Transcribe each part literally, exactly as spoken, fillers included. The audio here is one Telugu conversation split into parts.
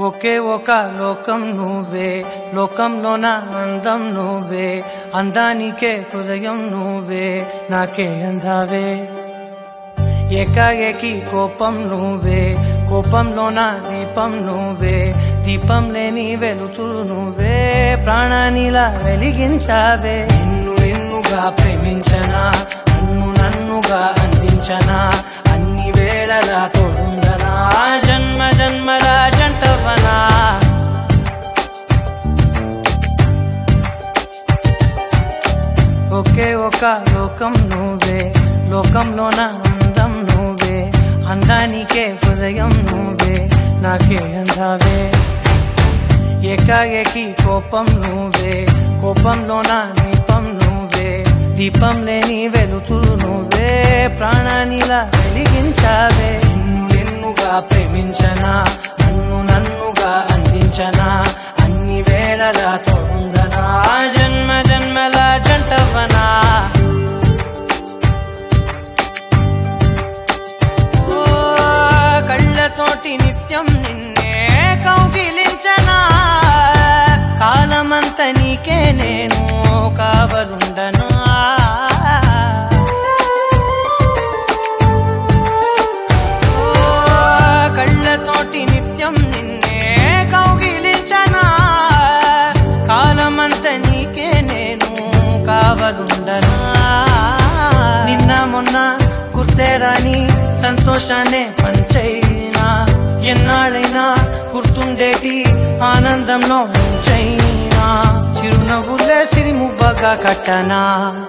ఒకే ఒక లోకం నువ్వే, లోకంలోన అందం నువ్వే, అందానికే హృదయం నువ్వే, నాకే అందావే. ఏకాఏకి కోపం నువ్వే, కోపంలోన దీపం నువ్వే, దీపం లేని వెలుతురు నువ్వే, ప్రాణానిలా వెలిగించావే. నిన్ను నిన్నుగా ప్రేమించనా, నన్ను నన్నుగా అందించనా, అన్ని వేళలా తోడుందనా, జన్మ జన్మల జంటవనా. ఒకే ఒక లోకం నువ్వే, లోకంలోన అందం నువ్వే, అందానికే హృదయం నువ్వే, నాకే అందావే. ఏకాఏకి కోపం నువ్వే, కోపంలోన దీపం నువ్వే, దీపం లేని వెలుతురు నువ్వే, ప్రాణానిలా వెలిగించావే. నిన్ను నిన్నుగా ప్రేమించనా, నన్ను నన్నుగా అందించనా, అన్ని వేళలా తోడుందనా, జన్మ జన్మల జంటవనా. కళ్ళతోటి నిత్యం నిన్నే కౌగిలించనా, కాలమంత నీకే నేను కావలుండనా. కళ్ళతోటి నిత్యం నిన్నే కౌగిలించనా, కాలమంత నీకే నేను కావలుండనా. నిన్న మొన్న గుర్తేరాని సంతోషాన్నే పంచైనా, ఎన్నాళ్ళైనా గుర్తుండేటి ఆనందంలో ముంచైనా, చిరునవ్వులే సిరిముబ్బగా కట్టనా.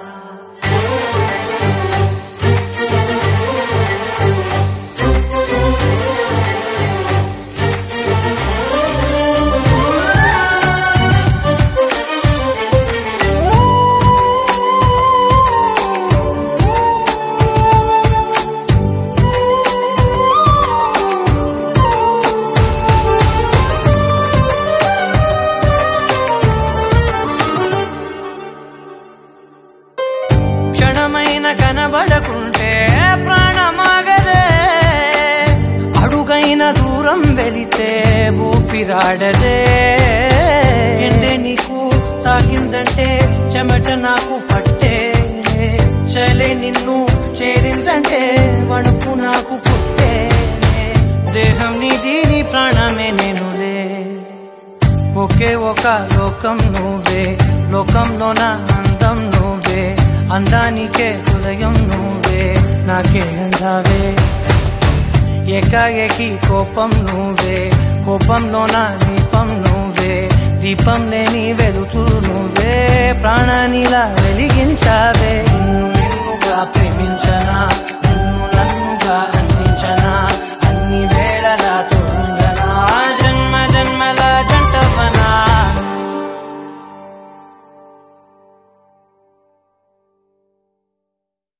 క్షణమైన కనబడకుంటే ప్రాణమాగదే, అడుగైన దూరం వెళితే ఊపిరాడదే. ఎండే నీకు తాకిందంటే చెమట నాకు పట్టే, చలే నిన్ను చేరిందంటే వణుకు నాకు పుట్టే, దేహం నీది నీ ప్రాణమే నేనులే. ఒకే ఒక లోకం నువ్వే, లోకంలోన అందం నువ్వే, అందానికే హృదయం నువ్వే, నాకే అందావే. ఏకాఏకి కోపం నువ్వే, కోపంలోన దీపం నువ్వే, దీపం లేని వెలుతురు నువ్వే, ప్రాణానిలా వెలిగించావే.